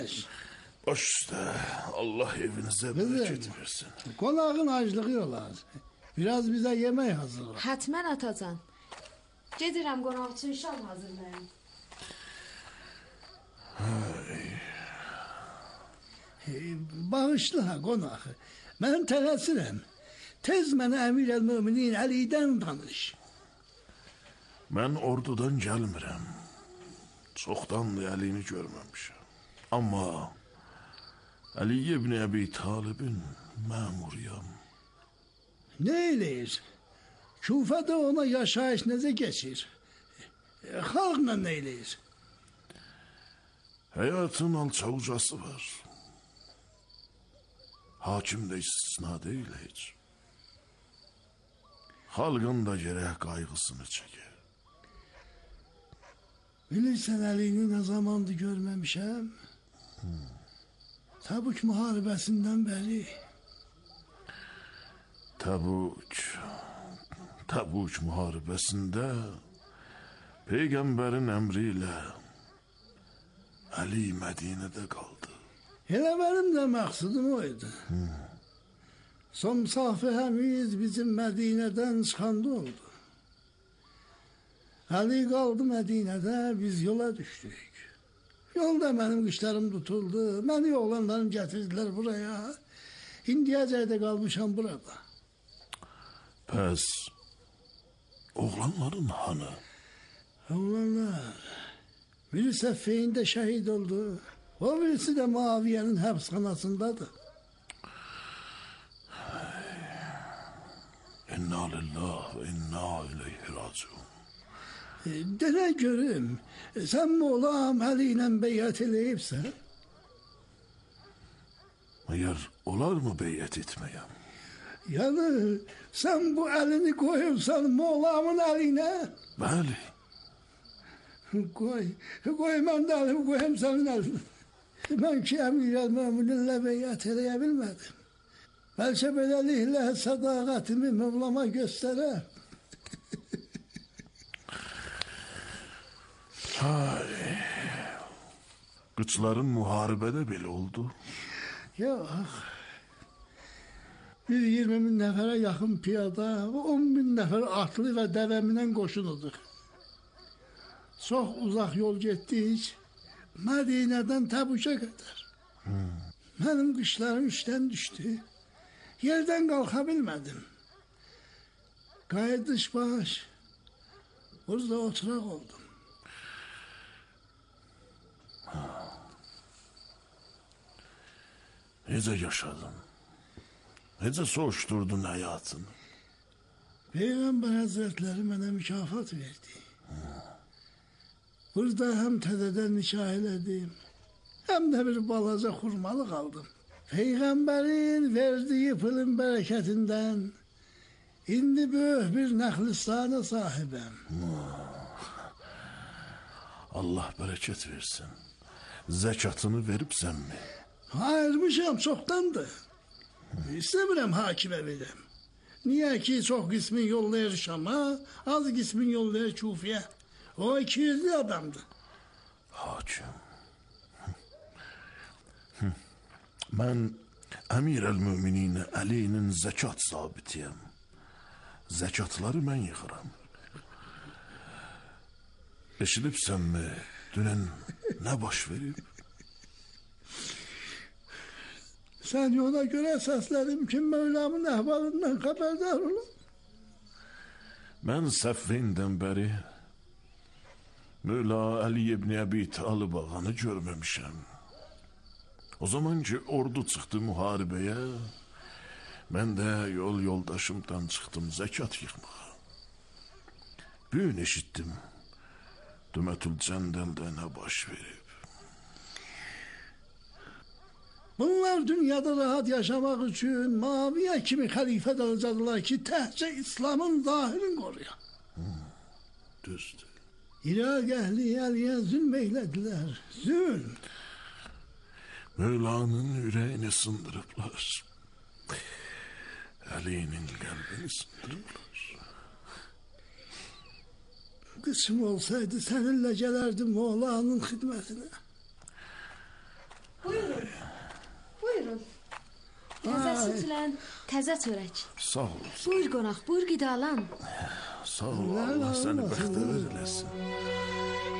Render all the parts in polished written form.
Baş üstə, Allah evinizə bereket versin. Qonağın aclığı olar. Biraz bize yemek hazırla. Hətmən atacan. Gedirəm qonaq üçün şam hazırlayım. Bağışla qonaq. Mən tələsirəm. Tez mənə Əmir el-Müminin Əlidən danış. Mən ordudan gəlmirəm. Çoxdandır Əlini görməmişəm. Amma Əli ibn Əbi Talibin məmuruyam. Ne eləyir? Kufada ona yaşayış necə keçir? Xalqla ne eləyir? Həyatın alçavucası var. Hakim də istisna deyil heç. Xalqın da gərək qayğısını çəkir. Bilirsən Əlini ne zamandır görməmişəm? Təbük müharibəsindən bəri. Təbük müharibəsində Peyğəmbərin əmri ilə Əli Mədinədə qaldı. Elə mənim də məqsədim o idi. Son müsafihəmiz bizim Mədinədən çıxanda oldu. Əli qaldı Mədinədə, biz yola düşdük. Yolda mənim qışlarım tutuldu, məni oğlanlarım gətirdilər buraya. İndiyəcək də qalmışam burada. Pəs, oğlanların hanı? Oğlanlar, biri Səffeyində şəhid oldu, o birisi də Muaviyyənin həbsxanasındadır. İnna lillah və inna ileyhi raciun. Denə görüm, sən Moğlam Əli ilə beyyət eləyibsən? Məyər olar mı beyyət etməyəm? Yəni, sən bu əlini qoyubsan Moğlamın əlinə? Bəli. Qoy mən də əlimi qoyum sənin əlinə. Mən ki, Əmir el-Mömininlə beyyət eləyə bilmədim. Bəlkə beləliklə sədaqətimi Mövlama göstərəm. Qıçların müharibədə belə oldu. Yox. Bir 20.000 nəfərə yaxın piyada, 10.000 nəfər atlı və dəvəminən qoşunudur. Çox uzaq yol getdik, Mədinədən Təbükə qədər. Mənim qışlarım işdən düşdü. Yerdən qalxa bilmədim. Qayıdış baş, burada oturaq oldum. Necə yaşadın? Necə soğuşdurdun həyatını? Peyğəmbər Həzrətləri mənə mükafat verdi. Burada həm təzədən nikah elədim, həm də bir balaca xurmalıq aldım. Peyğəmbərin verdiyi pılın bərəkətindən indi böyük bir nəxlistana sahibəm. Allah bərəkət versin. Zəkatını veribsənmi? Ayırmışam çoxdandır. İstəmirəm hakimə verəm. Niyə ki, çox qismin yollayır Şama, az qismin yollayır Kufiyə. O 200'lü adamdı. Hakim. Mən Əmir el-Müminin Əlinin zəkat zabitiyəm. Zəkatları mən yığıram. Eşidibsənmi, dünən nə baş verib? Sən yola görə səslədim ki, Mövlamın əhvalından xəbərdar olun. Mən Səffeyndən bəri Mövla Əli ibn Əbi Talib ağanı görməmişəm. O zaman ki, ordu çıxdı müharibəyə, mən də yoldaşımdan çıxdım zəkat yığmağa. Bir gün eşitdim, Dümətül Cəndəldə nə baş verib. Bunlar dünyada rahat yaşamak için Muaviye kimi xəlifə alacaqlar ki, təhcə İslamın zahirini qoruya. Düzdür. İraq əhli Əliyə zülm eylədilər. Zülm. Mövlanın ürəyini sındırıblar. Əlinin qəlbini sındırıblar. Qısım olsaydı səninlə gələrdim Moğlanın xidmətinə. Məsələn, təzə çörək. Sağ ol. Buyur qonaq, buyur qidalan. Sağ ol. Allah səni bəxtəvər eləsin.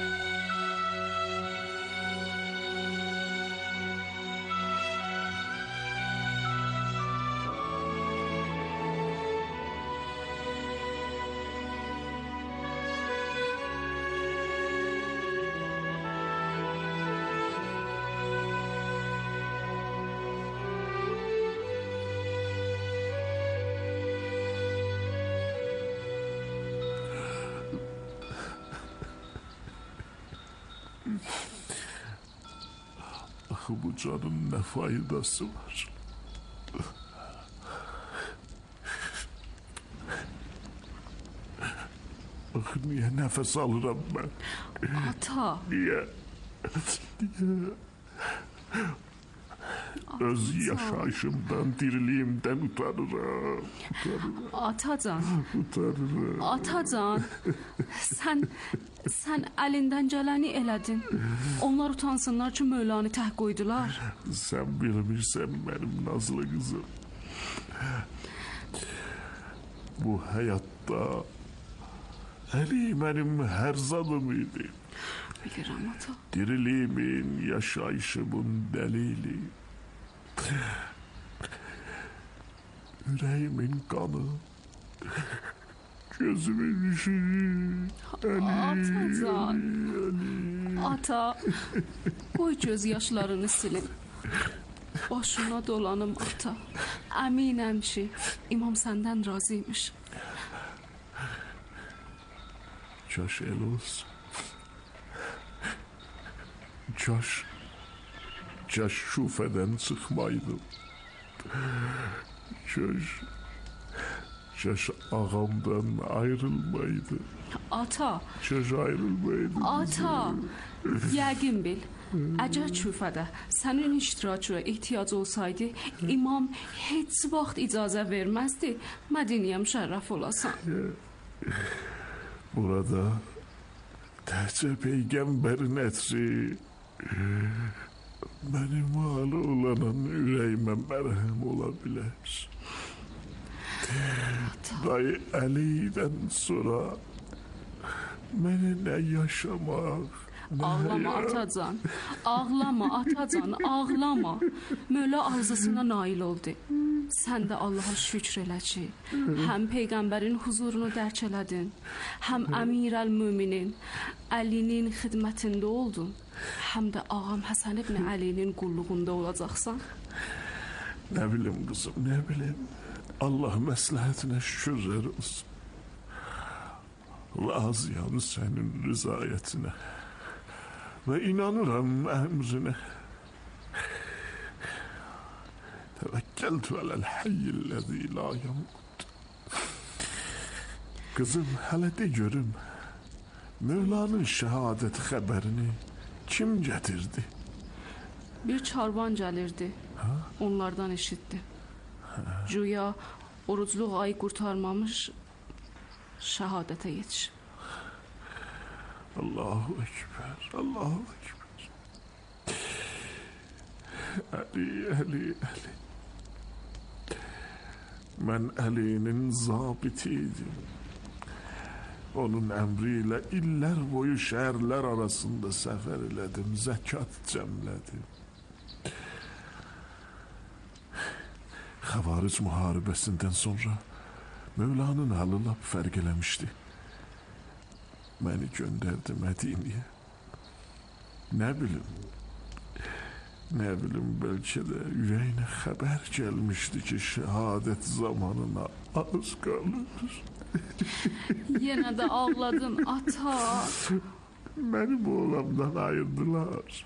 Bu canın ne faydası var? Niye nefes alırım ben? Ata. Niye? Öz yaşayışımdan, diriliğimden utanırım. Atacan. Utanırım. Atacan. Sen elinden geleni elədin. Onlar utansınlar ki Mövlanı tək qoydular. Sen bilmirsen benim nazlı kızım. Bu hayatta Ali benim her zadımıydı. Bilirəm ata. Diriliğimin, yaşayışımın delili. Yüreğimin kanı. Gözümün ışığı. Atacan. Ata. Qoy göz yaşlarını silin. Başına dolanım ata. Əminəm ki İmam səndən razıymış. Kaş el olsun. Kaş şufeden çıkmaydım. Kaş ağamdan ayrılmaydı. Ata. Kaş ayrılmaydı. Ata. Yəqin bil. Əgər küfədə sənin iştirakına ehtiyac olsaydı, İmam heç vaxt icazə verməzdi. Mədiniyəm şərəf olasan. Burada təhcə peygamberin ətri benim halı olanın yüreğime merhem olabilir. Dayı Ali'den sonra benimle yaşamak, Ağlama Atacan. Ağlama Atacan, ağlama. Mövla arzusuna nail oldu. Sən də Allaha şükr elə ki, həm Peyğəmbərin huzurunu dərk elədin, həm Əmirəl-Müminin Əlinin xidmətində oldun, həm də ağam Həsən ibn Əlinin qulluğunda olacaqsan. Ne bileyim kızım, ne bileyim. Allah məsləhətinə şükürlər olsun. Razıyam senin rızayetine ve inanıram emrine. Tevekkeltu alel hayyillezî la yamut. Kızım hele de görüm. Mevla'nın şehadeti haberini kim getirdi? Bir çarvan gəlirdi. Onlardan eşitdi. Güya orucluq ayı qurtarmamış şəhadətə yetişib. Allahu Ekber, Allahu Ekber. Ali. Ben Ali'nin zabitiydim. Onun emriyle iller boyu şehirler arasında sefer elədim, zekat cemledim. Havaric muharebesinden sonra Mevla'nın halı lap fərq eləmişdi. Beni gönderdi Medine'ye. Ne bileyim belki de yüreğine haber gelmişti ki şehadet zamanına az kalır. Yenə də ağladın ata. Beni bu oğlamdan ayırdılar.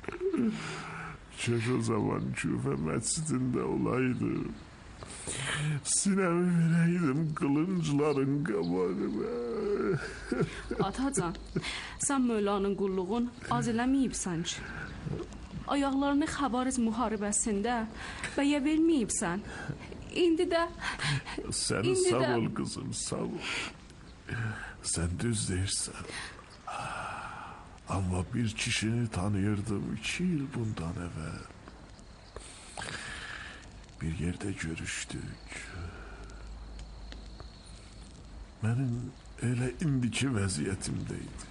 Keşke o zaman Küfe mescidinde olaydım. Sinemi vereydim kılınçların qabağına. Atacan, sən Mövlanın qulluğun az eləməyibsən ki. Ayaqlarını Xavariz müharibəsində bəyə verməyibsən. İndi də... Sen sağ ol kızım, sağ ol. Sen düz deyirsən. Ama bir kişini tanıyırdım 2 yıl bundan evvel. bir yerde görüşdük. Mənim elə indiki vəziyyətimdə idi.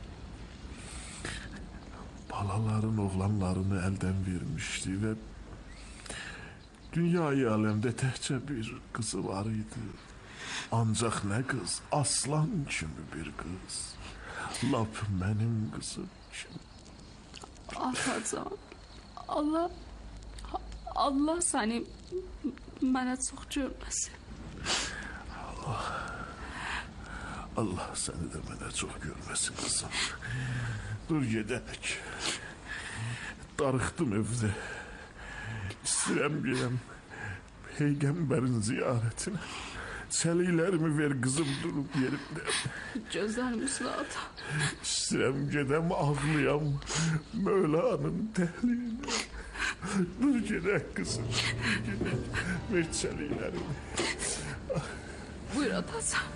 Balaların oğlanlarını əldən vermişdi və dünyayı aləmdə təkcə bir qızı var idi. Ancaq nə qız, aslan kimi bir qız. Lap mənim qızım kimi. Atacan, Allah səni mənə çox görməsin. Allah səni də mənə çox görməsin qızım. Dur gedək. Darıxdım evdə. İstəyirəm gələm Peyğəmbərin ziyarətinə. Çəliklərimi ver qızım durub yerimdə. Gözlərimiz ata. İstəyirəm gedəm ağlayam Mövlanın təhliyinə. Dur gedək qızım. Gedək. Ver çəliklərimi. Buyur atacan.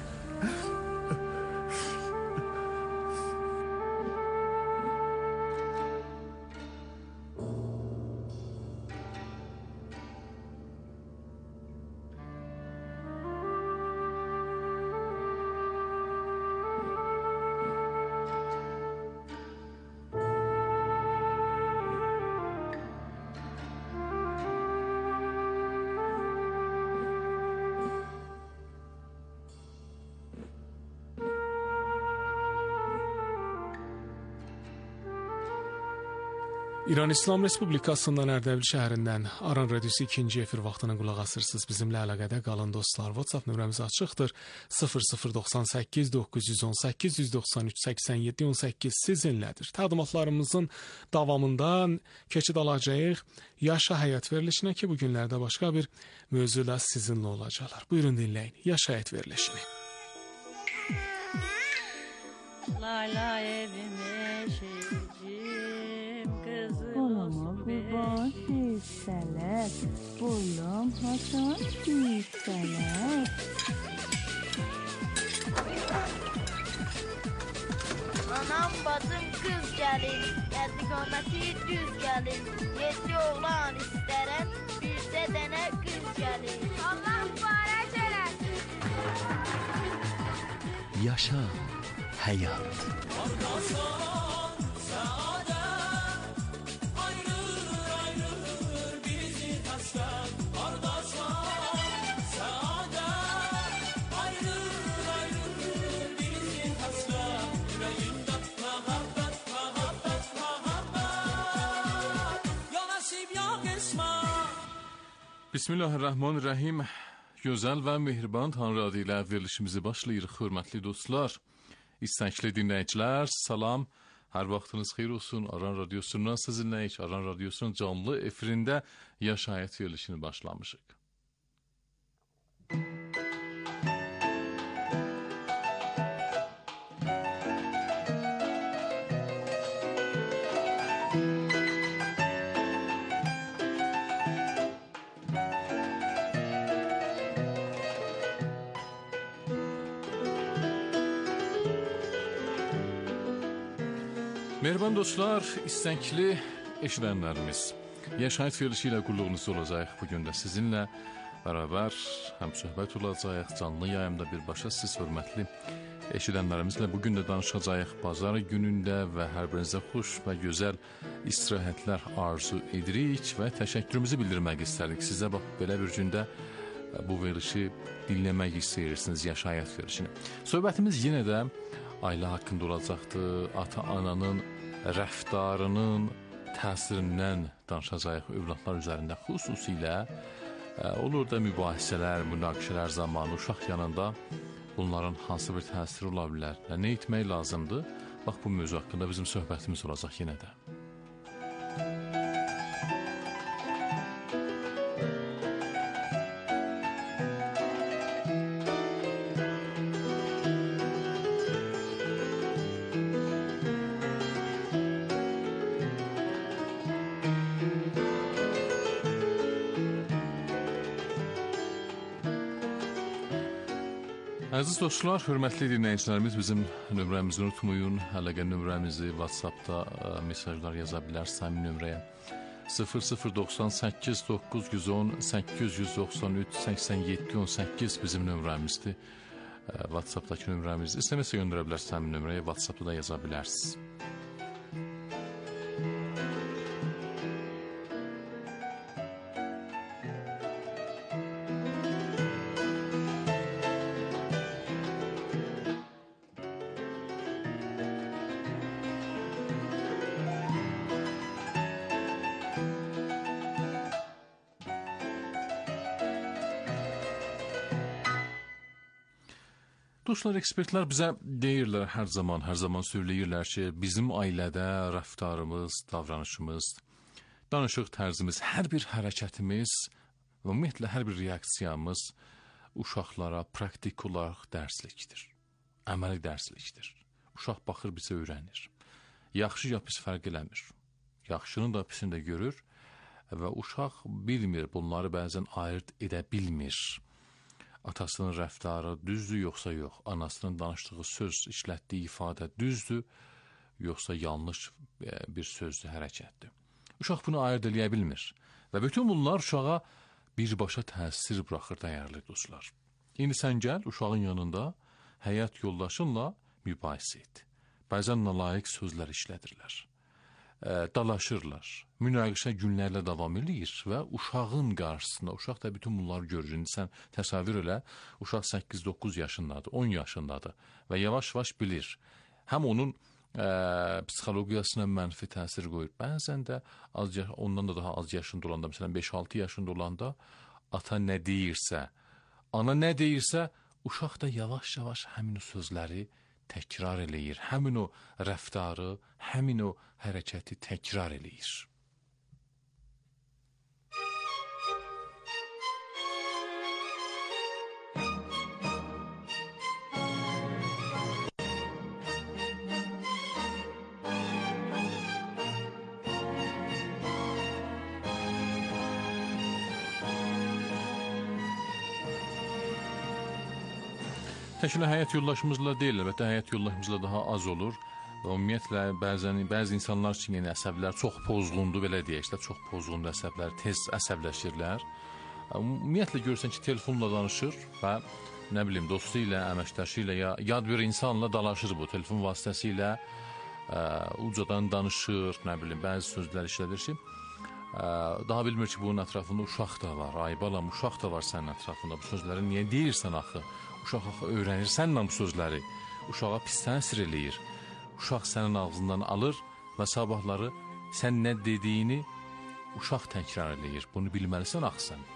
İran İslam Respublikasından Ərdəbil şəhərindən Aran Radiosu 2-ci efir vaxtına qulaq asırsınız. Bizimlə əlaqədə qalın dostlar. WhatsApp nömrəmiz açıqdır. 0098 918 193 87 18 sizinlədir. Təqdimatlarımızın davamında keçid alacağıq Yaşa Həyat verilişinə ki, bu günlərdə başqa bir mövzuda sizinlə olacaqlar. Buyurun dinləyin. Yaşa Həyat verilişini. Lay lay evime şeycim kızım Olama kurban hisseler, bulam hasan hisseler. Anam bacım kız gelin, yedigameti düz gelin. Yedi oğlan isteren, bir de dene kız gelin. Allah mübarek eylesin. Yaşa Həyat. Bismillahirrahmanirrahim. Gözəl və mehriban Tanrı adı ilə verilişimizi başlayırıq, hörmətli dostlar. İstəkli dinləyicilər, salam. Hər vaxtınız xeyir olsun. Aran Radiosu'ndan sizinləyik. Aran Radiosu'nun canlı efirində Yaşa Həyat verilişini başlamışıq. Mehriban dostlar, istəkli eşidənlərimiz, Yaşa Həyat verilişi ilə qulluğunuz olacaq. Bugün də sizinlə bərabər həm söhbət olacaq, canlı yayımda birbaşa siz hörmətli eşidənlərimizlə bugün də danışacaq. Bazar günündə və hər birinizə xoş və gözəl istirahətlər arzu edirik və təşəkkürümüzü bildirmək istərdik. Sizə bax, belə bir gündə bu verilişi dinləmək istəyirsiniz, Yaşa Həyat verilişini. Söhbətimiz yenə də ailə haqqında olacaqdır, ata-ananın rəftarının təsirindən danışacaq övladlar üzərində. Xüsusilə olur da mübahisələr, münaqişələr zamanı uşaq yanında bunların hansı bir təsiri ola bilər, nə etmək lazımdır? Bax, bu mövzu haqqında bizim söhbətimiz olacaq yenə də. Əziz dostlar, hörmətli dinləyicilərimiz, bizim nömrəmizi unutmayın. Əlaqə nömrəmizi WhatsApp-da mesajlar yaza bilər Sami nömrəyə 0098 910 893 87 18 bizim nömrəmizdir. WhatsAppdakı nömrəmizdir. SMS göndərə bilərsiniz həmin nömrəyə, WhatsAppda da yaza bilərsiniz. Dostlar, ekspertlər bizə deyirlər, hər zaman söyləyirlər ki, bizim ailədə rəftarımız, davranışımız, danışıq tərzimiz, hər bir hərəkətimiz və ümumiyyətlə hər bir reaksiyamız uşaqlara praktik olaraq dərslikdir, əməli dərslikdir. Uşaq baxır, bizə öyrənir. Yaxşı ya pis fərq eləmir. Yaxşını da pisini də görür və uşaq bilmir, bunları bəzən ayırt edə bilmir. Atasının rəftarı düzdür, yoxsa yox. Anasının danışdığı söz, işlətdiyi ifadə düzdür, yoxsa yanlış bir sözdür, hərəkətdir. Uşaq bunu ayırt eləyə bilmir. Və bütün bunlar uşağa birbaşa təsir buraxır, dəyərli dostlar. İndi sən gəl, uşağın yanında həyat yoldaşınla mübahisə et. Bəzən nalayiq sözlər işlədirlər. Dalaşırlar. Münaqişə günlərlə davam edir və uşağın qarşısında, uşaq da bütün bunları görür. İndi sən təsəvvür elə, uşaq 8-9 yaşındadır, 10 yaşındadır və yavaş-yavaş bilir. Həm onun psixologiyasına mənfi təsir qoyur. Bəzən də ondan da daha az yaşında olanda, məsələn 5-6 yaşında olanda ata nə deyirsə, ana nə deyirsə, uşaq da yavaş-yavaş həmin o sözləri təkrar eləyir. Həmin o rəftarı, həmin o hərəkəti təkrar eləyir. Təkcə həyat yoldaşımızla deyil, əlbəttə həyat yoldaşımızla daha az olur. Və ümumiyyətlə bəzi insanlar üçün yəni əsəblər çox pozğundur, belə deyək də, çox pozğundur əsəblər, tez əsəbləşirlər. Ümumiyyətlə görürsən ki, telefonla danışır və nə bilim dostu ilə, əməkdaşı ilə ya yad bir insanla dalaşır bu telefon vasitəsilə, ucadan danışır, nə bilim bəzi sözlər işlədir ki, daha bilmir ki, bunun ətrafında uşaq da var, ay balam, uşaq da var sənin ətrafında, bu sözləri niyə deyirsən axı? Uşaq öyrənir səninlə bu sözləri, uşağa pis təsir eləyir. Uşaq sənin ağzından alır və sabahları sən nə dediyini uşaq təkrar eləyir. Bunu bilməlisən axı sən.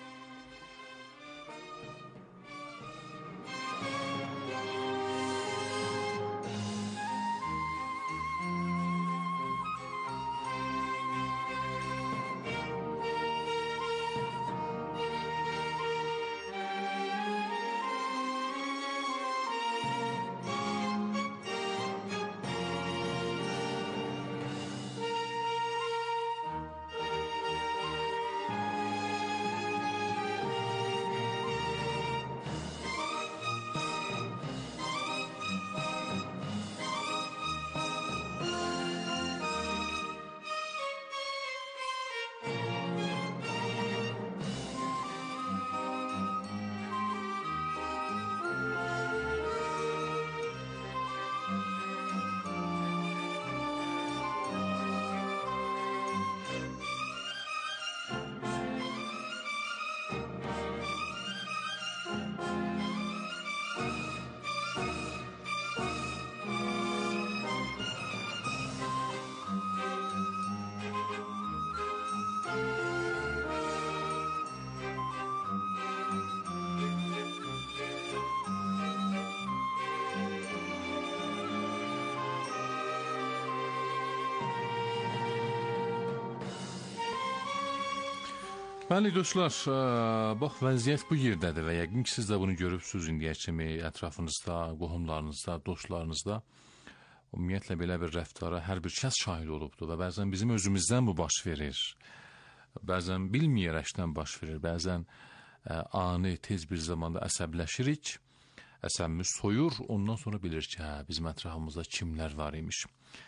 Bəli dostlar, bax vəziyyət bu yerdədir və yəqin ki siz də bunu görübsünüz indiyə kimi ətrafınızda, qohumlarınızda, dostlarınızda. Ümumiyyətlə belə bir rəftara hər bir kəs şahid olubdur və bəzən bizim özümüzdən bu baş verir. Bəzən bilməyərəkdən baş verir, bəzən ani tez bir zamanda əsəbləşirik, əsəbimiz soyur, ondan sonra bilir ki, bizim ətrafımızda kimlər var imiş.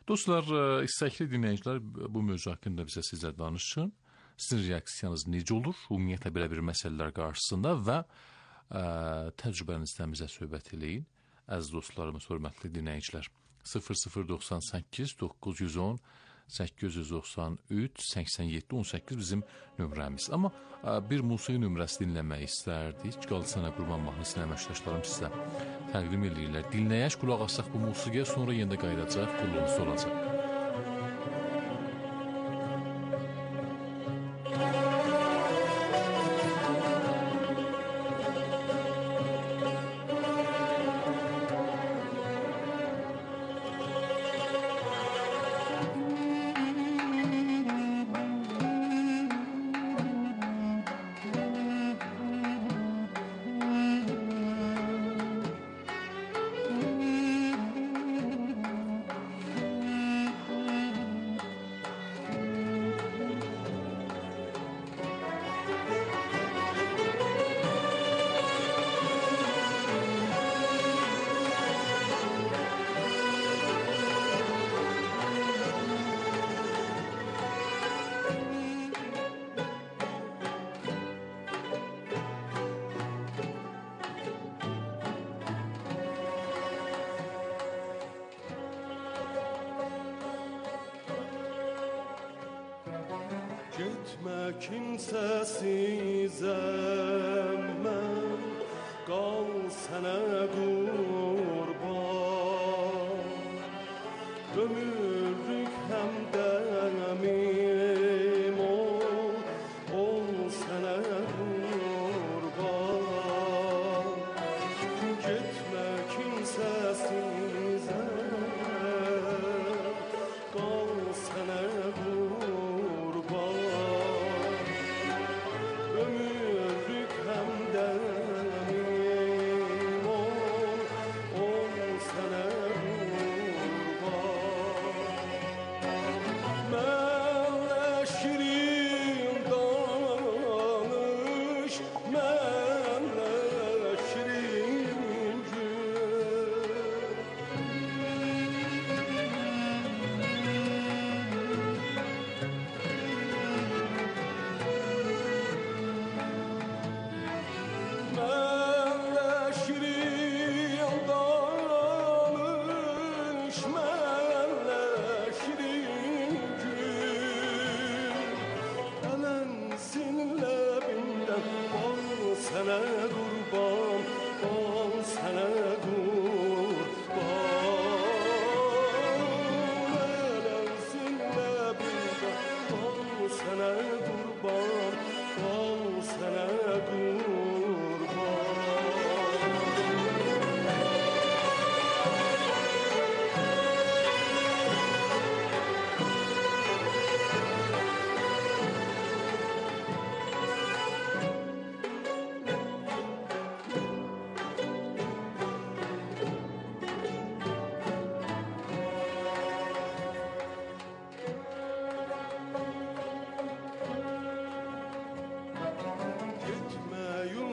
Dostlar, istəkli dinləyicilər bu mövzu haqqında bizə sizə danışın. Sizin reaksiyanız necə olur? Ümumiyyətlə belə bir məsələlər qarşısında və təcrübənizdən bizə söhbət eləyin. Əziz dostlarımız, hörmətli dinləyicilər. 0098 910 893 87 18 bizim nömrəmiz. Amma bir musiqi nömrəsi dinləmək istərdik. Qalsana Qurban mahnısını əməkdaşlarım sizə təqdim edirlər. Dinləyək, qulaq asaq bu musiqiyə, sonra yenə qayıdacaq, qulluğunuz olacaq. Gitme kimsesizem ben, kal sana kurban. Ömürlük hem demim ol sana kurban. Gitme kimsesizem, kal sana kurban. Ömürlük hem demim ol sana kurban. Mənlə şirin danış, mənlə şirin gül. Mənlə şirin danış, mənlə şirin gül. Ələnsin ləbimdən, bal sənə qurban, bal sənə qurban. Ələnsin ləbimdən, bal sənə qurban, bal sənə qurban. Gitme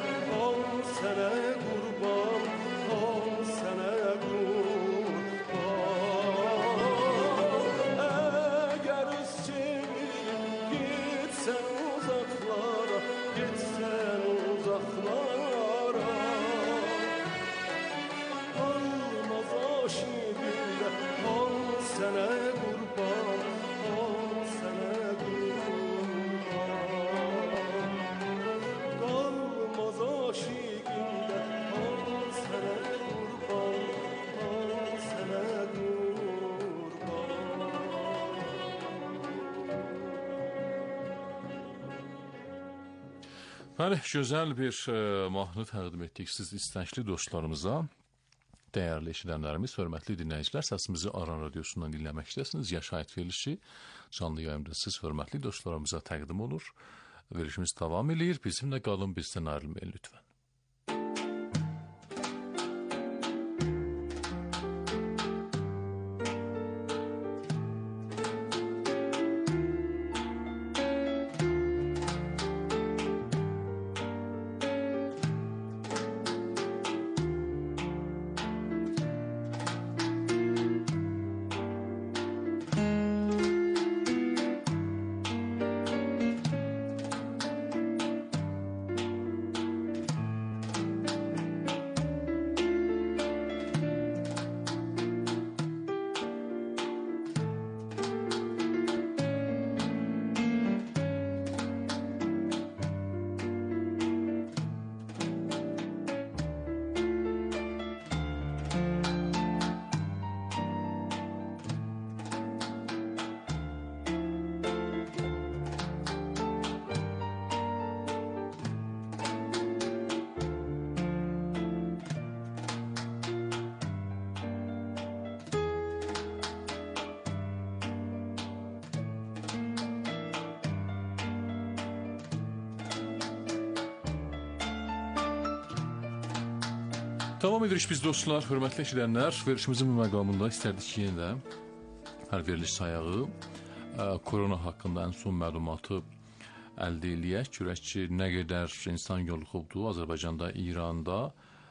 al sənə qurban, al sənə qurban. Əgər üz çevirib getsən uzaqlara, getsən uzaqlara, almaz aşiqində, al sənə qurban, al sənə qurban. Qalmaz aşiqində, al sənə qurban, al sənə qurban. Bəli, gözəl bir mahnı təqdim etdik siz istəkli dostlarımıza. Dəyərli eşidənlərimiz, hörmətli dinləyicilər, səsimizi Aran Radiosundan dinləməkdəsiniz. Yaşayət verilişi canlı yayımda siz hörmətli dostlarımıza təqdim olur. Verilişimiz davam edir. Bizimlə qalın, bizdən ayrılmayın lütfən. Davam edirik biz dostlar, hörmətli eşidənlər. Verilişimizin bu məqamında istərdik ki, yenə də hər veriliş sayağı korona haqqında ən son məlumatı əldə eləyək. Görək ki, nə qədər insan yoluxubdu Azərbaycanda, İranda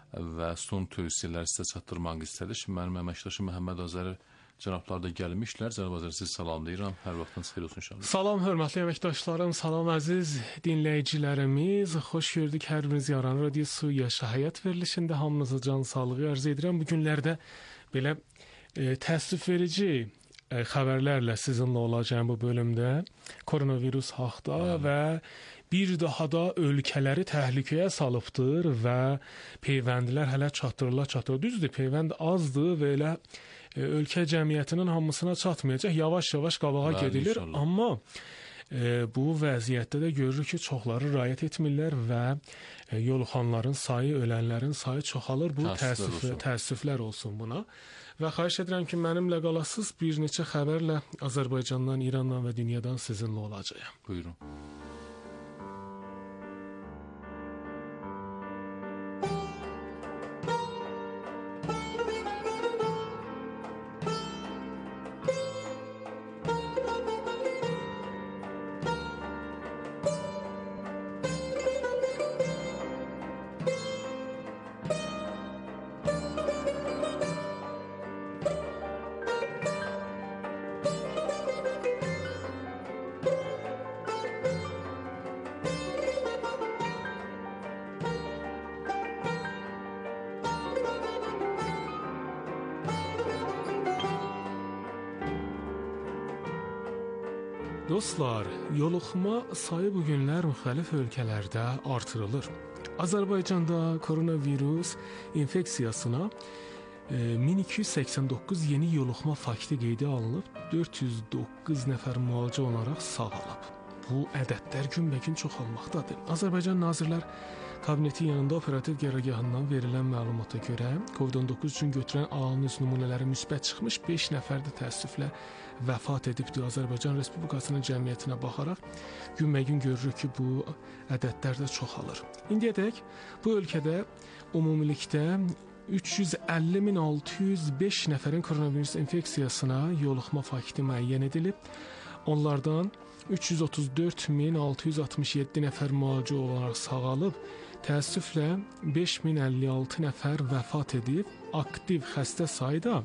və son tövsiyələri sizə çatdırmaq istədik. Mənim əməkdaşım Məhəmməd Azəri cənablar da gəlmişlər. Cənab Azəri sizi salamlayıram. Hər vaxtınız xeyir olsun inşallah. Salam hörmətli əməkdaşlarım, salam əziz dinləyicilərimiz. Xoş gördük hər birinizi Aran Radiosu Yaşa Həyat verilişində. Hamınıza can sağlığı arz edirəm. Bu günlərdə belə təəssüf verici xəbərlərlə sizinlə olacağım bu bölümdə. Koronavirus haqda və bir daha da ölkələri təhlükəyə salıbdır və peyvəndlər hələ çatdırıla. Düzdür, peyvənd azdır və elə ölkə cəmiyyətinin hamısına çatmayacaq. Yavaş-yavaş qabağa gedilir, inşallah. Amma bu vəziyyətdə də görürük ki, çoxları riayət etmirlər və yoluxanların sayı, ölənlərin sayı çoxalır. Bu təəssüflər olsun buna. Və xahiş edirəm ki, mənimlə qalasız bir neçə xəbərlə Azərbaycandan, İrandan və dünyadan sizinlə olacağım. Buyurun. Dostlar, yoluxma sayı bu günlər müxtəlif ölkələrdə artırılır. Azərbaycanda koronavirus infeksiyasına 1289 yeni yoluxma fakti qeydə alınıb, 409 nəfər müalicə olunaraq sağalıb. Bu ədədlər günbəgün çoxalmaqdadır. Azərbaycan Nazirlər Kabineti yanında operativ qərargahından verilən məlumata görə COVID-19 üçün götürən analiz nümunələri müsbət çıxmış 5 nəfər də təəssüflə vəfat edibdir. Azərbaycan Respublikasının cəmiyyətinə baxaraq günbəgün görürük ki, bu ədədlər də çoxalır. İndiyədək bu ölkədə ümumilikdə 350.605 nəfərin koronavirus infeksiyasına yoluxma fakti müəyyən edilib. Onlardan 334.667 nəfər müalicə olaraq sağalıb, təəssüflə 5056 nəfər vəfat edib, aktiv xəstə sayı da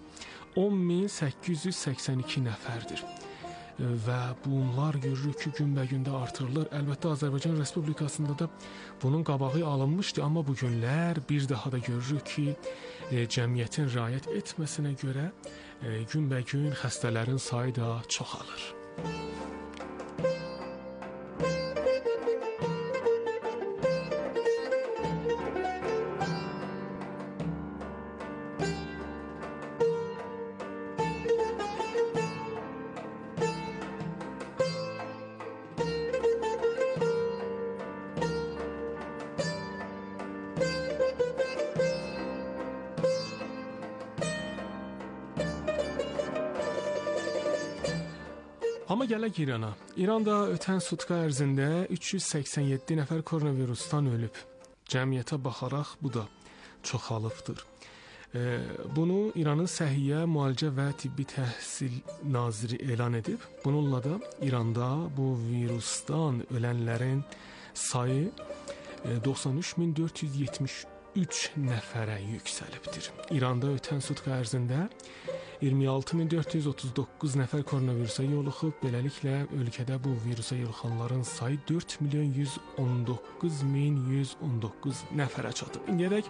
10882 nəfərdir. Və bunlar görürük ki, günbəgün də artırılır. Əlbəttə Azərbaycan Respublikasında da bunun qabağı alınmışdı, amma bu günlər bir daha da görürük ki, cəmiyyətin riayət etməsinə görə günbəgün xəstələrin sayı da çoxalır. Amma gələk İrana. İranda ötən sutka ərzində 387 nəfər koronavirusdan ölüb. Cəmiyyətə baxaraq bu da çoxalıbdır. Bunu İranın Səhiyyə, Müalicə və Tibbi Təhsil Naziri elan edib. Bununla da İranda bu virusdan ölənlərin sayı 93473 nəfərə yüksəlibdir. İranda ötən sutka ərzində 26439 nəfər koronavirusa yoluxub. Beləliklə ölkədə bu virusa yoluxanların sayı 4.119.119 nəfərə çatıb. İndiyədək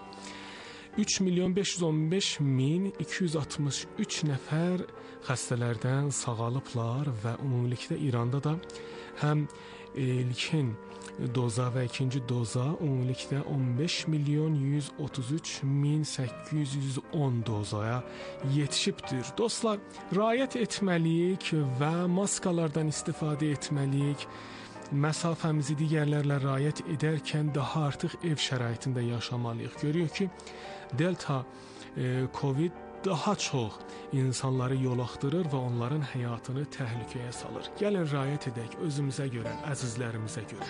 3.515.263 nəfər xəstələrdən sağalıblar və ümumilikdə İranda da həm ilkin doza və ikinci doza ümumilikdə 15.133.810 dozaya yetişibdir. Dostlar, riayət etməliyik və maskalardan istifadə etməliyik. Məsafəmizi digərlərlə riayət edərkən daha artıq ev şəraitində yaşamalıyıq. Görürük ki, Delta Covid daha çox insanları yolaxdırır və onların həyatını təhlükəyə salır. Gəlin riayət edək özümüzə görə, əzizlərimizə görə.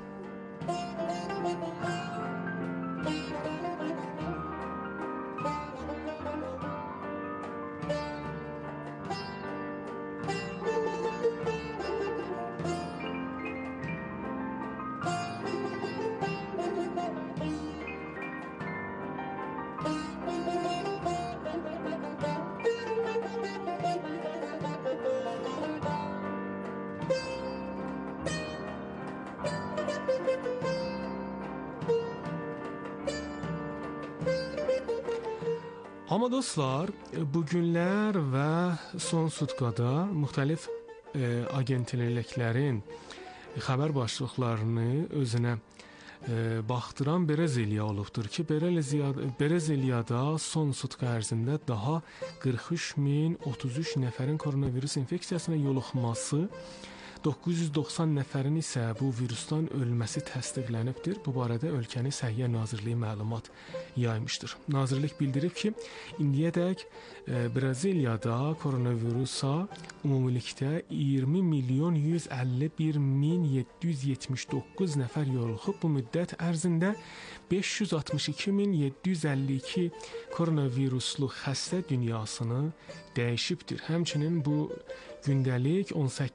Amma dostlar, bu günlər və son sutkada müxtəlif agentliklərin xəbər başlıqlarını özünə baxdıran Breziliya olubdur ki, Breziliyada son sutka ərzində daha 43.033 nəfərin koronavirus infeksiyasına yoluxması, 990 nəfərin isə bu virusdan ölməsi təsdiqlənibdir. Bu barədə ölkənin Səhiyyə Nazirliyi məlumat yaymışdır. Nazirlik bildirib ki, indiyədək Braziliyada koronavirusa ümumilikdə 20.151.779 nəfər yoluxub. Bu müddət ərzində 562.752 koronaviruslu xəstə dünyasını dəyişibdir. Həmçinin bu gündəlik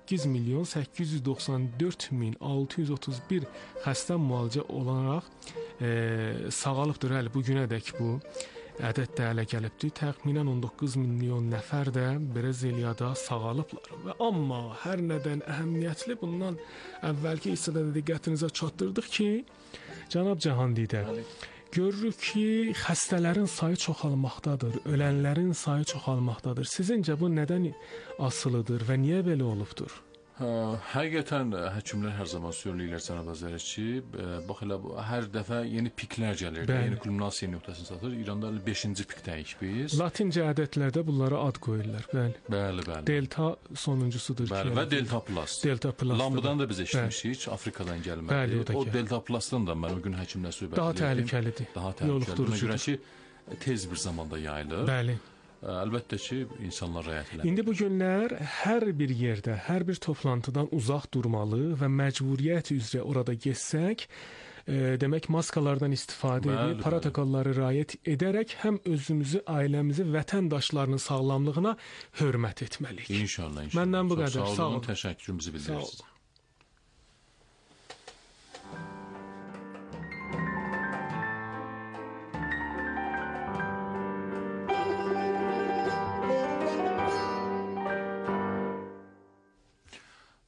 18.894.631 xəstə müalicə olaraq sağalıbdır. Hələ bu günədək bu ədəd də ələ gəlibdir. Təxminən 19 milyon nəfər də Breziliyada sağalıblar. Və amma hər nədən əhəmiyyətli bundan əvvəlki hissədə də diqqətinizə çatdırdıq ki, cənab Cahandidə, görürük ki, xəstələrin sayı çoxalmaqdadır, ölənlərin sayı çoxalmaqdadır. Sizincə bu nədən asılıdır və niyə belə olubdur? Həqiqətən həkimlər hər zaman söyləyirlər cənab Azərəç ki, bax elə hər dəfə yeni piklər gəlir, yeni kulminasiya nöqtəsini çatır. İranda 5-ci pikdəyik biz. Latincə ədədlərdə bunlara ad qoyurlar, bəli. Bəli. Delta sonuncusudur ki. Bəli, və Delta Plus. Delta Plus. Lambdadan da biz eşitmişik, Afrikadan gəlməli. Bəli, o Delta Plus'dan da mən o gün həkimlə söhbət daha təhlükəlidir. Daha təhlükəlidir. Buna görə ki, tez bir zamanda yayılır. Bəli. Əlbəttə ki, insanlar riayət eləməli. İndi bu günlər hər bir yerdə, hər bir toplantıdan uzaq durmalı və məcburiyyət üzrə orada gezsək, demək maskalardan istifadə edib, protokolları riayət edərək həm özümüzü, ailəmizi, vətəndaşlarının sağlamlığına hörmət etməliyik. İnşallah. Məndən bu qədər. Sağ olun, təşəkkürümüzü bildirirsiniz.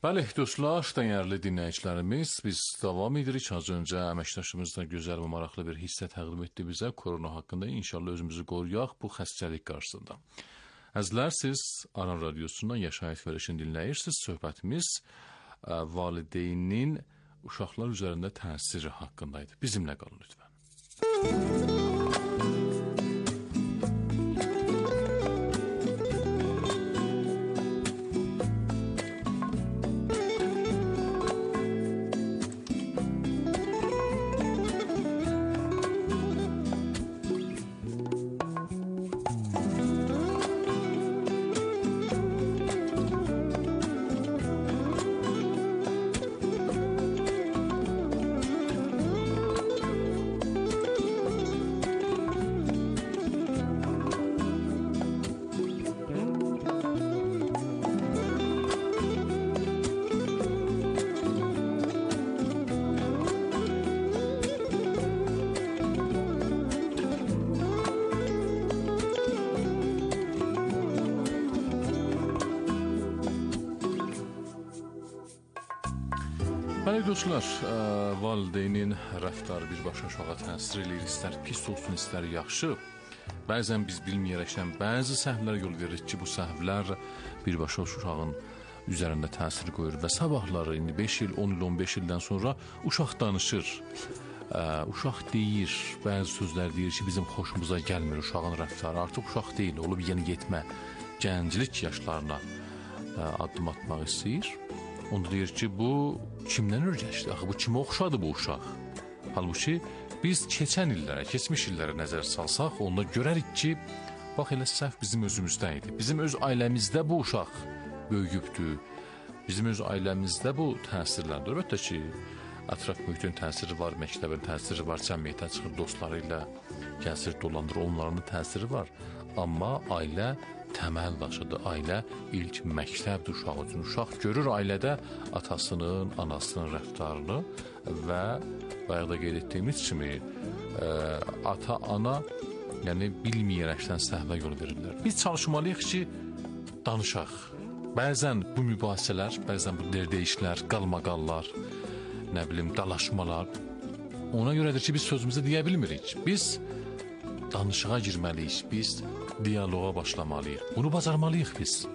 Bəli, dostlar, dəyərli dinləyicilərimiz, biz davam edirik. Az öncə əməkdaşımız da gözəl və maraqlı bir hissə təqdim etdi bizə. Korona haqqında inşallah özümüzü qoruyaq bu xəstəlik qarşısında. Əzizlər, siz Aran Radiosundan Yaşayış verilişini dinləyirsiniz. Söhbətimiz valideynin uşaqlar üzərində təsiri haqqındaydı. Bizimlə qalın lütfən. Bəli dostlar, valideynin rəftarı birbaşa uşağa təsir edir, istər pis olsun, istər yaxşı. Bəzən biz bilməyərəkdən bəzi səhvlər yol verir ki, bu səhvlər birbaşa uşağın üzərində təsir qoyur və sabahları, indi 5 il, 10 il, 15 ildən sonra uşaq danışır, uşaq deyir, bəzi sözlər deyir ki, bizim xoşumuza gəlmir uşağın rəftarı, artıq uşaq deyil, olub yeni yetmə, gənclik yaşlarına addım atmaq istəyir. Onda deyir ki, bu kimdən öyrəşdi? Axı, bu kimə oxşadı bu uşaq? Halbuki biz keçən illərə, keçmiş illərə nəzər salsaq, onda görərik ki, bax, elə səhv bizim özümüzdə idi. Bizim öz ailəmizdə bu uşaq böyüyübdür. Bizim öz ailəmizdə bu təsirlərdir. Əlbəttə ki, ətraf mühitin təsiri var, məktəbin təsiri var, cəmiyyətə çıxır, dostları ilə gəzir, dolandır, onların da təsiri var. Amma ailə təməl daşıdır. Ailə ilk məktəbdir uşaq üçün. Uşaq görür ailədə atasının, anasının rəftarını və bayaqda qeyd etdiyimiz kimi ata, ana yəni bilməyərəkdən səhvə yol verirlər. Biz çalışmalıyıq ki, danışaq. Bəzən bu mübahisələr, bəzən bu dərdəyişlər, qalmaqallar, nə bilim, dalaşmalar ona görədir ki, biz sözümüzü deyə bilmirik. Biz danışığa girməliyik, biz diyaloğa başlamalıyıq. Bunu bacarmalıyıq biz.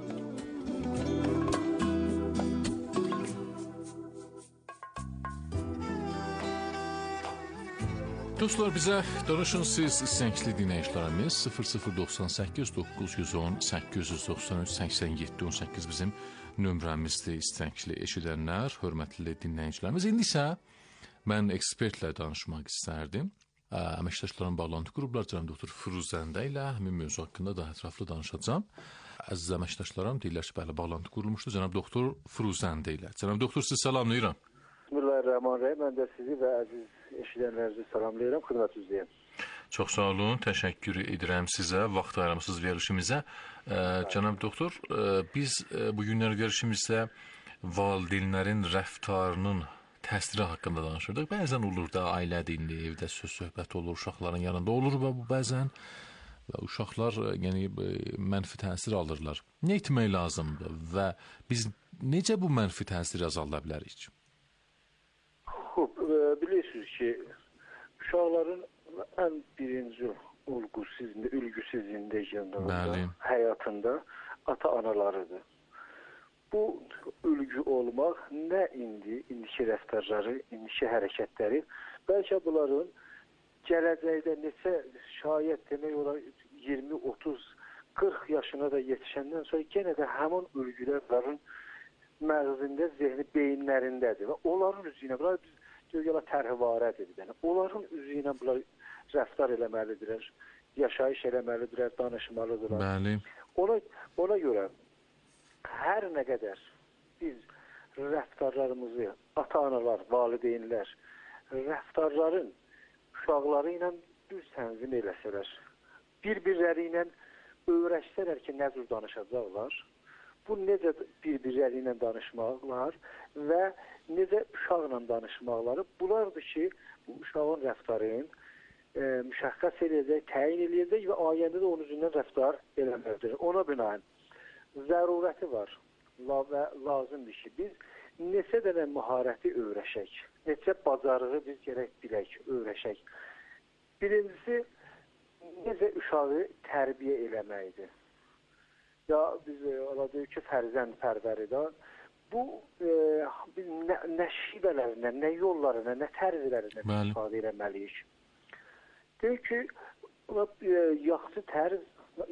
Dostlar, bizə danışın siz istəkli dinləyicilərimiz 0098 910 893 87 18 bizim nömrəmizdir istəkli eşidənlər, hörmətli dinləyicilərimiz. İndi isə mən ekspertlə danışmaq istərdim. Əməkdaşların bağlantı qruplar cənab doktor Firuzəndə ilə həmin mövzu haqqında daha ətraflı danışacağam. Əziz əməkdaşlarım, deyirlər ki, bəli, bağlantı qurulmuşdur cənab doktor Firuzəndə ilə. Cənab doktor, sizi salamlayıram. Bismillahirrahmanirrahim. Mən də sizi və əziz eşidənlərinizi salamlayıram, xidmətinizdəyəm. Çox sağ olun, təşəkkür edirəm sizə, vaxt ayırmısınız verilişimizə. Cənab doktor, biz bu günlər verilişimizdə valideynlərin rəftarının təsiri haqqında danışırdıq. Bəzən olur da, ailə dilli, evdə söz-söhbət olur, uşaqların yanında olur və bu bəzən uşaqlar yəni mənfi təsir alırlar. Nə etmək lazımdır və biz necə bu mənfi təsiri azalda bilərik? Bilirsiniz ki, uşaqların ən birinci ülgüsüzlüyündə həyatında ata-analarıdır. Bu ülgü olmaq nə indiki rəftarları, indiki hərəkətləri, bəlkə bunların gələcəkdə neçə şayət demək olar 20, 30, 40 yaşına da yetişəndən sonra yenə də həmin ülgülərin məğzində, zehni, beyinlərindədir və onların üzü ilə bunlar tərhivarədir. Yəni, onların üzü ilə bunlar rəftar eləməlidirlər, yaşayış eləməlidirlər, danışmalıdırlar. Bəli. Ona görə hər nə qədər biz rəftarlarımızı, ata-analar, valideynlər, rəftarların uşaqları ilə düz tənzim eləsələr, bir-birləri ilə öyrəşsələr ki, nə cür danışacaqlar, bu necə bir-birləri ilə danışmaqlar və necə uşaqla danışmaqları, bunlardır ki, bu uşağın rəftarın müşəxəs eləyəcək, təyin eləyəcək və ayəndə də onun üzündən rəftar eləməlidir. Ona binaən zərurəti var. və lazımdır ki, biz neçə dənə məharəti öyrəşək, neçə bacarığı biz gərək bilək, öyrəşək. Birincisi, necə uşağı tərbiyə eləməkdir. Ya biz ola deyək ki, fərzənd pərvəridə bu biz nə şivələrindən, nə yollarına, nə tərzlərindən istifadə eləməliyik. Deyək ki, yaxşı tərz,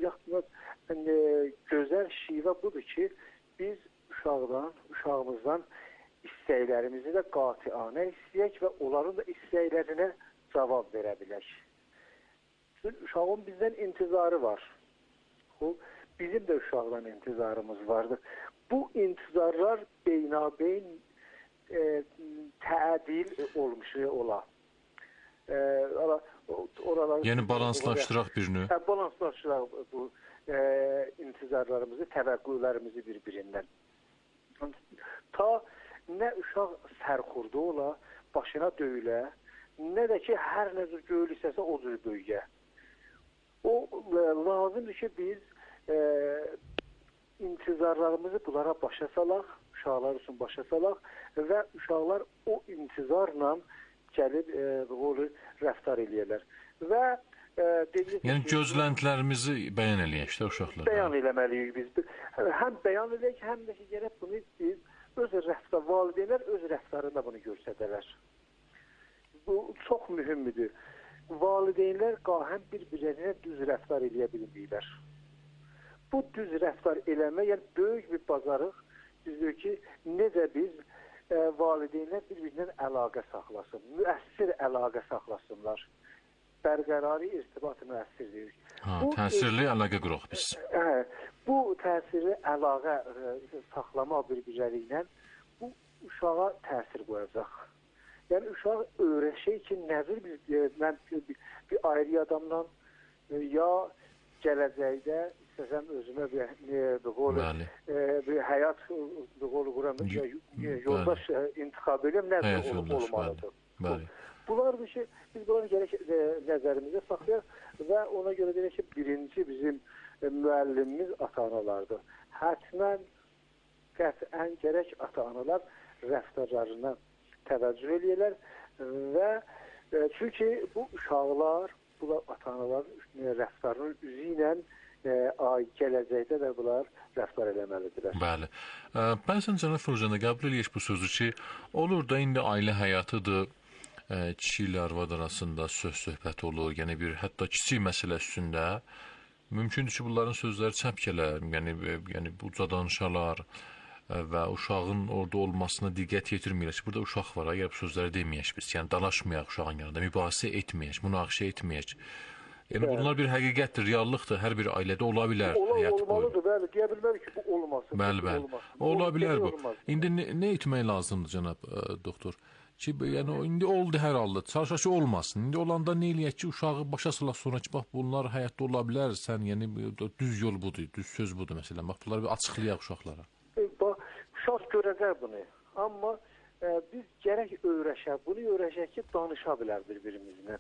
gözəl şivə budur ki, biz uşağımızdan istəklərimizi də qatiyanə istəyək və onların da istəklərinə cavab verə bilək. Uşağın bizdən intizarı var. Bizim də uşaqdan intizarımız vardır. Bu intizarlar beynabeyn tədil olmuş ola. Yəni balanslaşdıraq birini. Balanslaşdıraq bu intizarlarımızı, təvəqqülərimizi bir-birindən. Ta nə uşaq sərxurda ola, başına döyülə, nə də ki, hər nə cür göğül istəsə o cür böyüyə. O lazımdır ki, biz intizarlarımızı bunlara başa salaq, uşaqlar üçün başa salaq və uşaqlar o intizarla gəlib rəftar eləyərlər. Və yəni gözləntilərimizi bəyan eləyək də uşaqlara. Bəyan eləməliyik biz. Həm bəyan eləyək, həm də ki, gərək bunu biz öz rəftar, valideynlər öz rəftarında bunu göstərərlər. Bu çox mühümdür. Valideynlər qahəm bir-birinə düz rəftar eləyə bilmirlər. Bu düz rəftar eləmə, yəni böyük bir bacarıq, düzdür ki, necə biz valideynlər bir-birindən əlaqə saxlasın, müəssir əlaqə saxlasınlar. Bərqərari irtibat müəssirdir. Təsirli əlaqə quraq biz. Bu təsirli əlaqə saxlamaq bir-birləri ilə bu uşağa təsir qoyacaq. Yəni uşaq öyrəşək ki, nəzir mən bir ayrı adamla ya gələcəkdə istəsəm özümə bir həyat quram, yoldaş intiqab edirəm, nəzir olmalıdır. Bunlardır ki, biz bunları gərək nəzərimizə saxlayaq və ona görə deyək ki, birinci bizim müəllimimiz ata-analardır. Hətmən, qətiən gərək ata-analar rəftarlarına təvəccüh eləyirlər və çünki bu uşaqlar, bu ata-analar rəftarının üzü ilə gələcəkdə də bunlar rəftar eləməlidirlər. Bəli. Bəzən cənab Firuzəndə qəbul eləyək bu sözü ki, olur da indi ailə həyatıdır, kişi ilə arvad arasında söhbət olur, yəni bir hətta kiçik məsələ üstündə mümkündür ki, bunların sözləri çəpkələr, yəni uca danışarlar və uşağın orada olmasına diqqət yetirməyək. Burada uşaq var, əgər bu sözləri deməyək biz, yəni dalaşmayaq uşağın yanında, mübahisə etməyək, münaqişə etməyək. Yəni bunlar bir həqiqətdir, reallıqdır, hər bir ailədə ola bilər. Olmalıdır, bəli, deyə bilmərik ki, bu olmasın. Bəli. Ola bilər bu. İndi nə etmək lazımdır, cənab doktor? Ki, yəni, indi oldu hər halda, çalışaq ki, olmasın. İndi olanda nə eləyək ki, uşağı başa salaq sonra ki, bax, bunlar həyatda ola bilər, sən, yəni, düz yol budur, düz söz budur, məsələn. Bax, bunları bir açıqlayaq uşaqlara. Bax, uşaq görəcək bunu. Amma biz gərək öyrəşək, bunu öyrəşək ki, danışa bilər bir-birimizlə.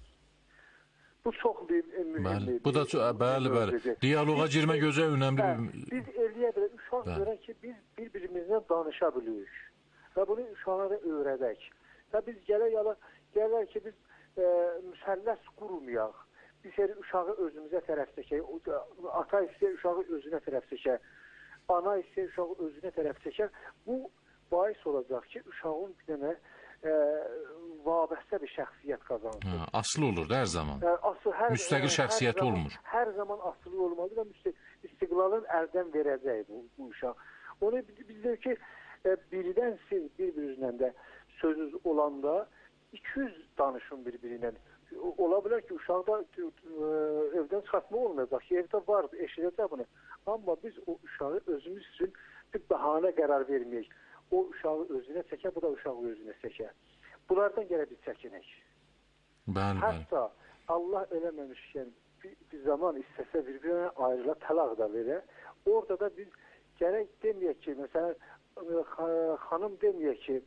Bu çox mühümdür. Bu da, bəli. Diyaloğa girmək gözə önəmli bir... Biz eləyə bilək, uşaq görək ki, biz bir-birimizlə danışa bilirik. Və bunu uşaqlara öyrədək. Və biz gələk ki, biz müsəlləs qurmayaq. Biz uşağı özümüzə tərəf çəkək. Ata istəyir uşağı özünə tərəf çəkək. Ana istəyir uşağı özünə tərəf çəkək. Bu bahis olacaq ki, uşağın bir dənə vabəstə bir şəxsiyyət qazansın. Asılı olur da hər zaman. Müstəqil şəxsiyyət olmur. Hər zaman asılı olmalıdır və istiqlalın əldən verəcək bu uşaq. Onu biz deyək ki, birdən siz bir-birinlə də sözünüz olanda 200 danışın bir-birindən. Ola bilər ki, uşaqda evdən çıxartma olmayacaq ki, evdə vardır, eşidəcək bunu. Amma biz o uşağı özümüz üçün bir bəhanə qərar verməyək. O uşağı özünə çəkək, bu da uşağı özünə çəkək. Bunlardan gələ biz çəkinək. Bəli. Hətta Allah eləməmişkən bir zaman istəsə bir-birinə ayrıla, təlaq da verə. Orada da biz gərək deməyək ki, məsələn, xanım deməyək ki,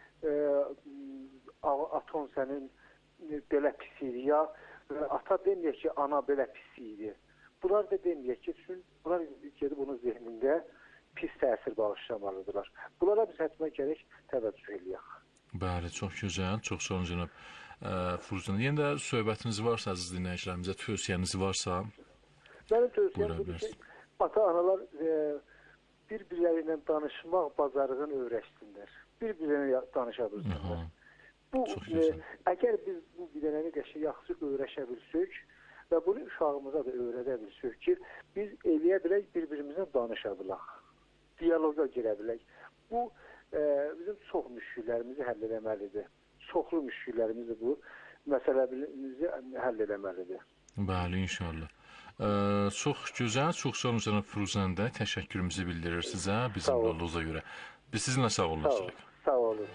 aton sənin belə pis idi, ya ata deməyək ki, ana belə pis idi. Bunlar da deməyək ki, çünki bunlar gedib onun zehnində pis təsir bağışlamalıdırlar. Bunlara biz həttəmən gərək təvəccüh eləyək. Bəli, çox gözəl, çox sağ olun cənab Firuzan. Yenə də söhbətiniz varsa, əziz dinləyicilərimizə tövsiyəniz varsa, mənim tövsiyəm budur ki, ata-analar bir-birləri ilə danışmaq bacarığını öyrəşsinlər. Bir-birlərinə danışa bilsinlər. Bu, əgər biz bu bilənəni yaxşı öyrəşə bilsək və bunu uşağımıza da öyrədə bilsək ki, biz eləyə bilək, bir-birimizlə danışa bilək, diyaloqa girə bilək. Bu, bizim çox müşküllərimizi həll eləməlidir. Çoxlu müşküllərimizi bu məsələmizi həll eləməlidir. Bəli, inşallah. Çox gözəl, çox sağ olun cənab Firuzan da təşəkkürümüzü bildirir sizə, bizim yolumuza görə. Biz sizinlə sağ olun. Sağ olun.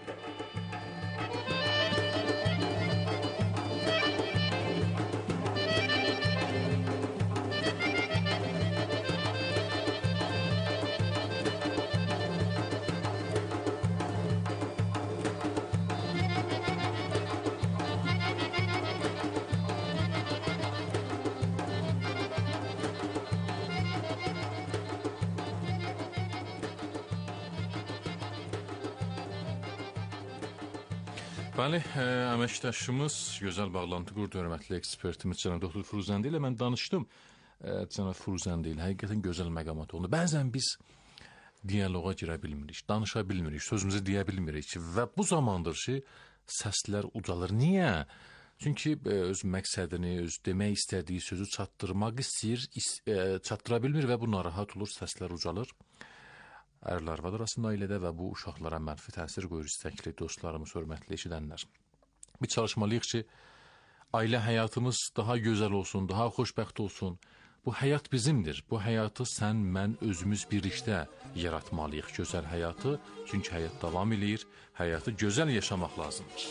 Bəli, əməkdaşımız gözəl bağlantı qurdu, hörmətli ekspertimiz cənab doktor Firuzəndi ilə mən danışdım. Cənab Firuzəndi ilə həqiqətən gözəl məqamat oldu. Bəzən biz diyaloqa girə bilmirik, danışa bilmirik, sözümüzü deyə bilmirik və bu zamandır ki, səslər ucalır. Niyə? Çünki öz məqsədini, öz demək istədiyi sözü çatdırmaq istəyir, çatdıra bilmir və bu narahat olur, səslər ucalır. Ərlər arvad arasında ailədə və bu uşaqlara mənfi təsir qoyur istəkli dostlarımız, hörmətli eşidənlər. Biz çalışmalıyıq ki, ailə həyatımız daha gözəl olsun, daha xoşbəxt olsun. Bu həyat bizimdir. Bu həyatı sən, mən, özümüz birlikdə yaratmalıyıq, gözəl həyatı. Çünki həyat davam edir, həyatı gözəl yaşamaq lazımdır.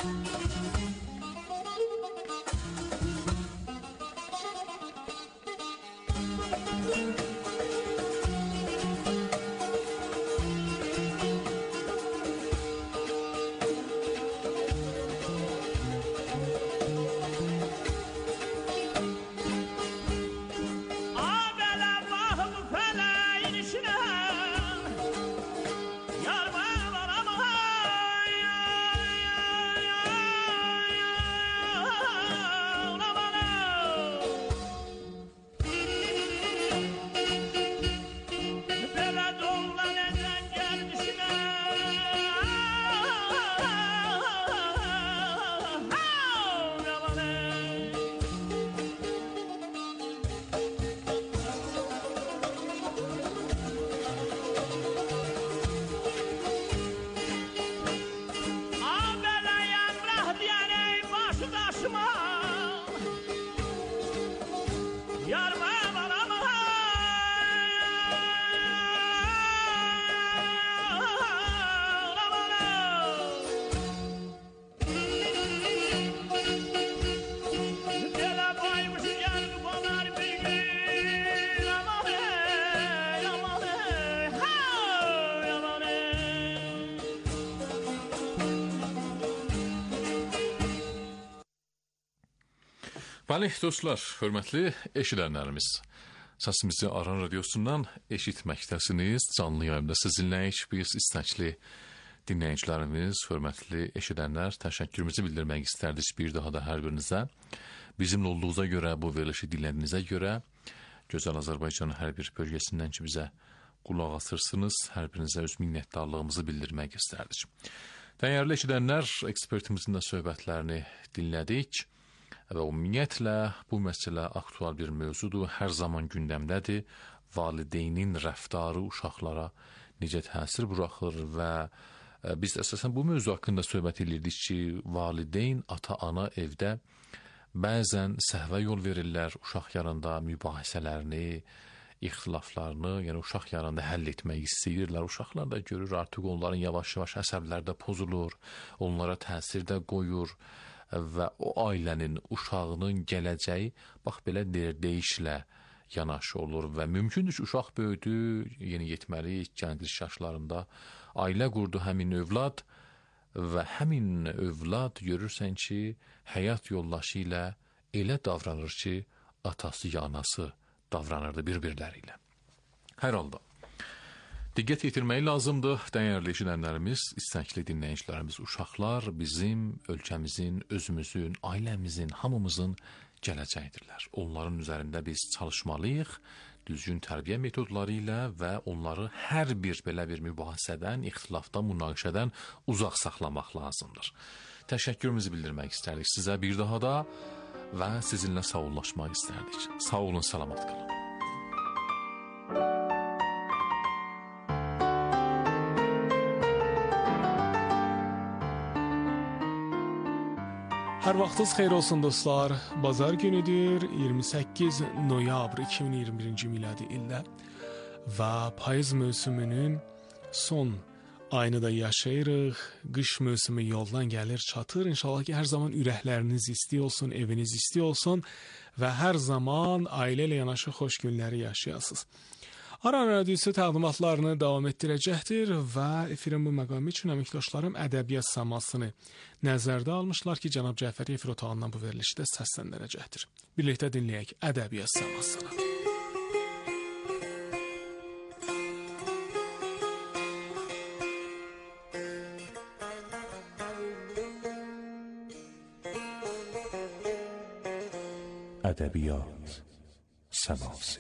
Bəli, dostlar, hörmətli eşidənlərimiz, səsimizi Aran Radiosundan eşitməkdəsiniz. Canlı yayımda sizinləyik biz istəkli dinləyicilərimiz, hörmətli eşidənlər, təşəkkürümüzü bildirmək istərdik bir daha da hər birinizə. Bizimlə olduğunuza görə, bu verilişi dinlədiyinizə görə, gözəl Azərbaycanın hər bir bölgəsindən ki, bizə qulaq asırsınız, hər birinizə öz minnətdarlığımızı bildirmək istərdik. Dəyərli eşidənlər, ekspertimizin də söhbətlərini dinlədik. Və ümumiyyətlə bu məsələ aktual bir mövzudur, hər zaman gündəmdədir. Valideynin rəftarı uşaqlara necə təsir buraxır və biz əsasən bu mövzu haqqında söhbət edirdik ki, valideyn, ata-ana evdə bəzən səhvə yol verirlər, uşaq yanında mübahisələrini, ixtilaflarını, yəni uşaq yanında həll etmək istəyirlər. Uşaqlar da görür artıq onların yavaş-yavaş əsəbləri də pozulur, onlara təsir də qoyur. Və o ailənin, uşağının gələcəyi bax belə dəyişlə yanaşı olur və mümkündür ki, uşaq böyüdü, yeni yetməlik, gənclik yaşlarında ailə qurdu həmin övlad və həmin övlad görürsən ki, həyat yoldaşı ilə elə davranır ki, atası ya anası davranırdı bir-birləri ilə. Hər halda diqqət yetirmək lazımdır, dəyərli eşidənlərimiz, istəkli dinləyicilərimiz, uşaqlar bizim ölkəmizin, özümüzün, ailəmizin, hamımızın gələcəyidirlər. Onların üzərində biz çalışmalıyıq, düzgün tərbiyə metodları ilə və onları hər bir belə bir mübahisədən, ixtilafdan, münaqişədən uzaq saxlamaq lazımdır. Təşəkkürümüzü bildirmək istərdik sizə bir daha da və sizinlə sağollaşmaq istərdik. Sağ olun, salamat qalın. Hər vaxtınız xeyir olsun dostlar. Bazar günüdür, 28 noyabr 2021-ci miladi ildə və payız mövsümünün son ayını da yaşayırıq. Qış mövsümü yoldan gəlir, çatır. İnşallah ki, hər zaman ürəkləriniz isti olsun, eviniz isti olsun və hər zaman ailə ilə yanaşı xoş günləri yaşayasınız. Aran Radiosu təqdimatlarını davam etdirəcəkdir və efirin bu məqamı üçün əməkdaşlarım ədəbiyyat səmasını nəzərdə almışlar ki, cənab Cəfəri efir otağından bu verilişdə səsləndirəcəkdir. Birlikdə dinləyək ədəbiyyat səmasını. Ədəbiyyat səması.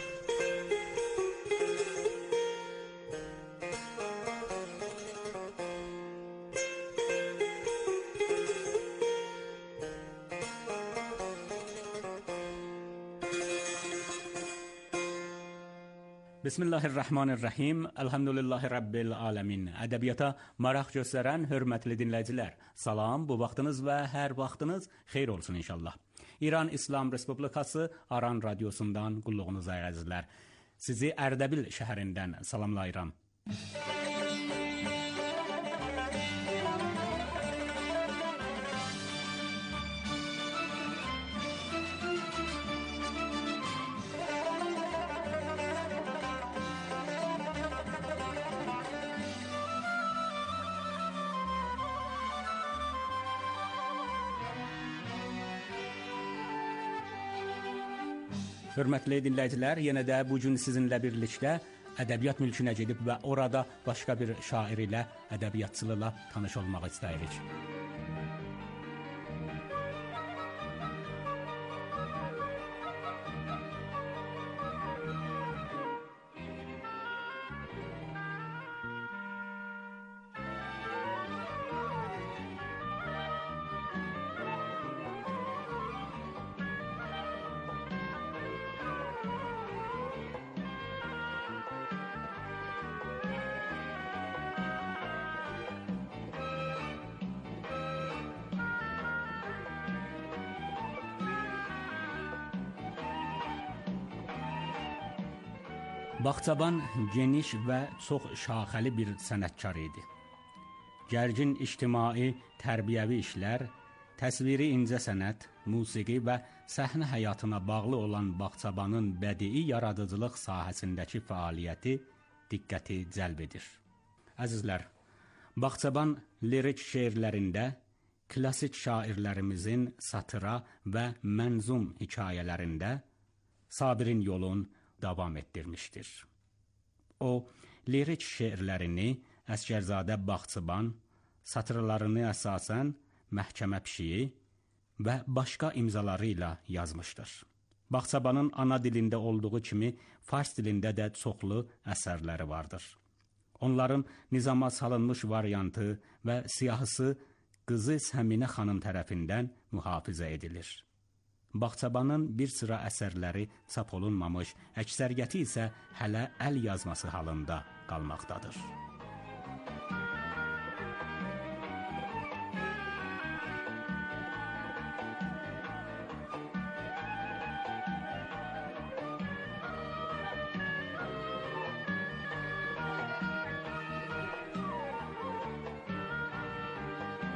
Bismillahirrahmanirrahim. Elhamdülillahi Rabbil alemin. Ədəbiyyata maraq göstərən hörmətli dinləyicilər, salam, bu vaxtınız və hər vaxtınız xeyir olsun inşallah. İran İslam Respublikası Aran Radiosundan qulluğunuza əzizlər. Sizi Ərdəbil şəhərindən salamlayıram. Hörmətli dinləyicilər, yenə də bu gün sizinlə birlikdə ədəbiyyat mülkünə gedib və orada başqa bir şair ilə, ədəbiyyatçılıqla tanış olmaq istəyirik. Bağçaban geniş və çox şaxəli bir sənətkar idi. Gərgin ictimai, tərbiyəvi işlər, təsviri incə sənət, musiqi və səhnə həyatına bağlı olan Bağçabanın bədii yaradıcılıq sahəsindəki fəaliyyəti diqqəti cəlb edir. Əzizlər, Bağçaban lirik şeirlərində klassik şairlərimizin satıra və mənzum hekayələrində Sabirin yolun davam etdirmişdir. O, lirik şeirlərini Əsgərzadə Bağçaban, satırlarını əsasən Məhkəmə Pişiyi və başqa imzaları ilə yazmışdır. Bağçabanın ana dilində olduğu kimi fars dilində də çoxlu əsərləri vardır. Onların nizama salınmış variantı və siyahısı qızı Səminə xanım tərəfindən mühafizə edilir. Bağçabanın bir sıra əsərləri çap olunmamış, əksəriyyəti isə hələ əl yazması halında qalmaqdadır.